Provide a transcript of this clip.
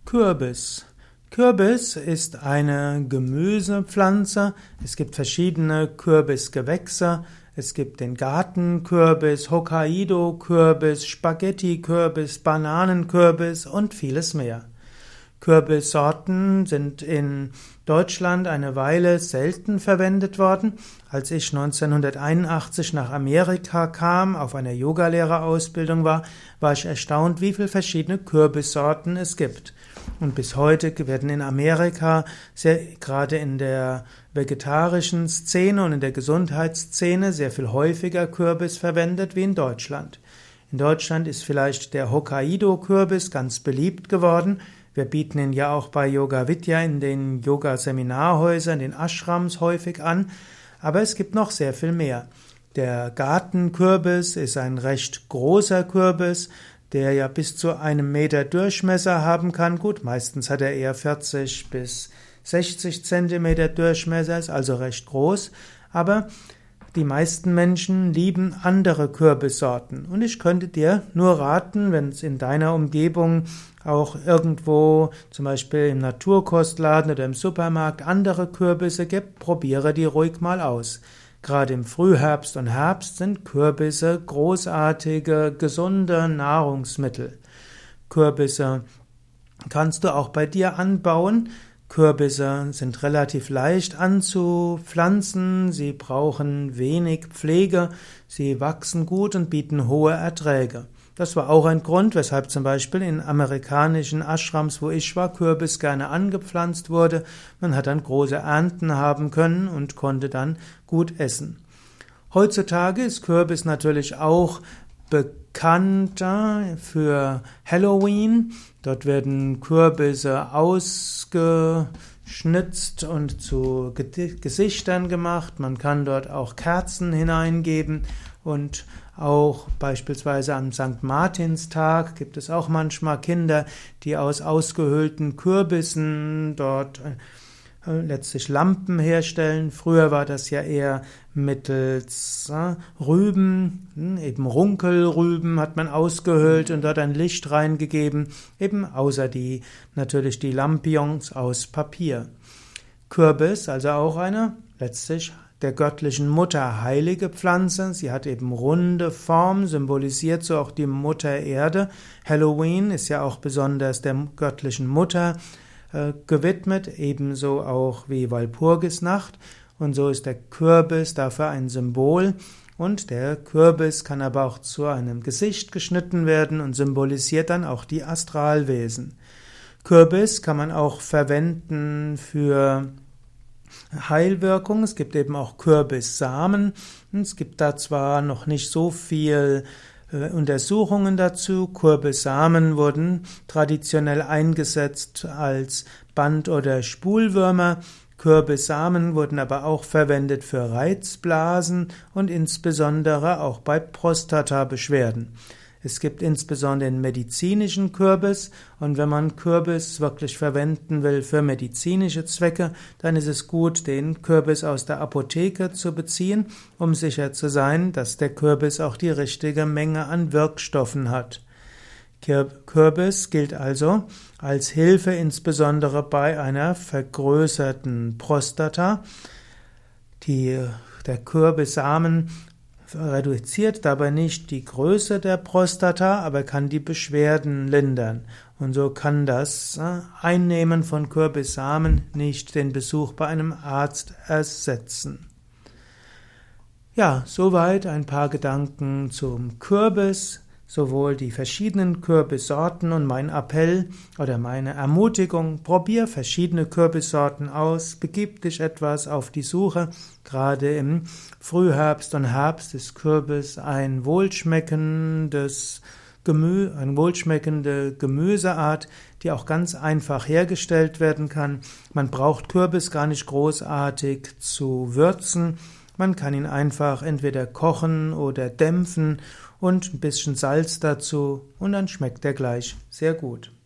Kürbis. Kürbis ist eine Gemüsepflanze. Es gibt verschiedene Kürbisgewächse. Es gibt den Gartenkürbis, Hokkaido-Kürbis, Spaghetti-Kürbis, Bananenkürbis und vieles mehr. Kürbissorten sind in Deutschland eine Weile selten verwendet worden. Als ich 1981 nach Amerika kam, auf einer Yogalehrerausbildung war ich erstaunt, wie viele verschiedene Kürbissorten es gibt. Und bis heute werden in Amerika, gerade in der vegetarischen Szene und in der Gesundheitsszene, sehr viel häufiger Kürbis verwendet wie in Deutschland. In Deutschland ist vielleicht der Hokkaido-Kürbis ganz beliebt geworden. Wir bieten ihn ja auch bei Yoga Vidya in den Yoga-Seminarhäusern, den Ashrams häufig an, aber es gibt noch sehr viel mehr. Der Gartenkürbis ist ein recht großer Kürbis, der ja bis zu 1 Meter Durchmesser haben kann. Gut, meistens hat er eher 40 bis 60 Zentimeter Durchmesser, ist also recht groß, aber die meisten Menschen lieben andere Kürbissorten. Und ich könnte dir nur raten, wenn es in deiner Umgebung auch irgendwo, zum Beispiel im Naturkostladen oder im Supermarkt, andere Kürbisse gibt, probiere die ruhig mal aus. Gerade im Frühherbst und Herbst sind Kürbisse großartige, gesunde Nahrungsmittel. Kürbisse kannst du auch bei dir anbauen. Kürbisse sind relativ leicht anzupflanzen, sie brauchen wenig Pflege, sie wachsen gut und bieten hohe Erträge. Das war auch ein Grund, weshalb zum Beispiel in amerikanischen Ashrams, wo ich war, Kürbis gerne angepflanzt wurde. Man hat dann große Ernten haben können und konnte dann gut essen. Heutzutage ist Kürbis natürlich auch bekannt für Halloween. Dort werden Kürbisse ausgeschnitzt und zu Gesichtern gemacht. Man kann dort auch Kerzen hineingeben und auch beispielsweise am St. Martinstag gibt es auch manchmal Kinder, die aus ausgehöhlten Kürbissen dort letztlich Lampen herstellen. Früher war das ja eher mittels Rüben, eben Runkelrüben hat man ausgehöhlt und dort ein Licht reingegeben, eben außer natürlich die Lampions aus Papier. Kürbis, also auch eine letztlich der göttlichen Mutter heilige Pflanze. Sie hat eben runde Form, symbolisiert so auch die Mutter Erde. Halloween ist ja auch besonders der göttlichen Mutter gewidmet, ebenso auch wie Walpurgisnacht. Und so ist der Kürbis dafür ein Symbol. Und der Kürbis kann aber auch zu einem Gesicht geschnitten werden und symbolisiert dann auch die Astralwesen. Kürbis kann man auch verwenden für Heilwirkung. Es gibt eben auch Kürbissamen. Es gibt da zwar noch nicht so viel Untersuchungen dazu. Kürbissamen wurden traditionell eingesetzt als Band- oder Spulwürmer. Kürbissamen wurden aber auch verwendet für Reizblasen und insbesondere auch bei Prostatabeschwerden. Es gibt insbesondere den medizinischen Kürbis, und wenn man Kürbis wirklich verwenden will für medizinische Zwecke, dann ist es gut, den Kürbis aus der Apotheke zu beziehen, um sicher zu sein, dass der Kürbis auch die richtige Menge an Wirkstoffen hat. Kürbis gilt also als Hilfe insbesondere bei einer vergrößerten Prostata. Der Kürbissamen reduziert dabei nicht die Größe der Prostata, aber kann die Beschwerden lindern. Und so kann das Einnehmen von Kürbissamen nicht den Besuch bei einem Arzt ersetzen. Ja, soweit ein paar Gedanken zum Kürbis, sowohl die verschiedenen Kürbissorten und mein Appell oder meine Ermutigung: Probier verschiedene Kürbissorten aus, begib dich etwas auf die Suche. Gerade im Frühherbst und Herbst ist Kürbis eine wohlschmeckende Gemüseart, die auch ganz einfach hergestellt werden kann. Man braucht Kürbis gar nicht großartig zu würzen. Man kann ihn einfach entweder kochen oder dämpfen und ein bisschen Salz dazu, und dann schmeckt er gleich sehr gut.